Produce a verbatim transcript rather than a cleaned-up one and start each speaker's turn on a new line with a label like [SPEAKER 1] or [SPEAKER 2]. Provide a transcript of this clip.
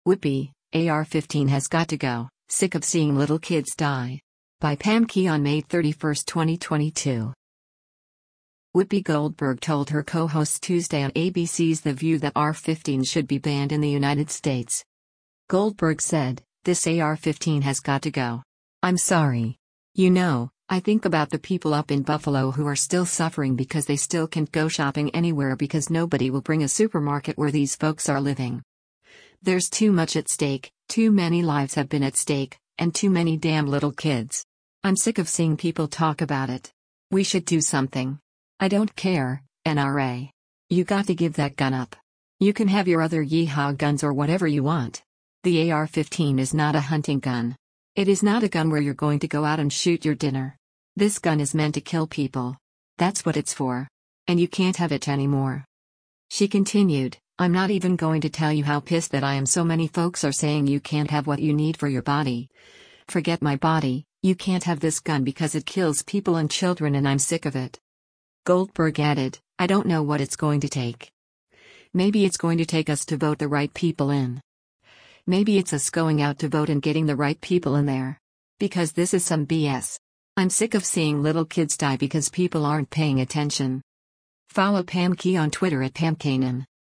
[SPEAKER 1] Whoopi, A R fifteen has got to go, sick of seeing little kids die. By Pam Key on May thirty-first, twenty twenty-two. Whoopi Goldberg told her co-hosts Tuesday on A B C's The View that A R fifteen should be banned in the United States. Goldberg said, "This A R fifteen has got to go. I'm sorry. You know, I think about the people up in Buffalo who are still suffering because they still can't go shopping anywhere because nobody will bring a supermarket where these folks are living. There's too much at stake, too many lives have been at stake, and too many damn little kids. I'm sick of seeing people talk about it. We should do something. I don't care, N R A. You got to give that gun up. You can have your other yeehaw guns or whatever you want. The A R fifteen is not a hunting gun. It is not a gun where you're going to go out and shoot your dinner. This gun is meant to kill people. That's what it's for. And you can't have it anymore." She continued, "I'm not even going to tell you how pissed that I am so many folks are saying you can't have what you need for your body. Forget my body, you can't have this gun because it kills people and children and I'm sick of it." Goldberg added, "I don't know what it's going to take. Maybe it's going to take us to vote the right people in. Maybe it's us going out to vote and getting the right people in there. Because this is some B S. I'm sick of seeing little kids die because people aren't paying attention." Follow Pam Key on Twitter at Pam Kanan.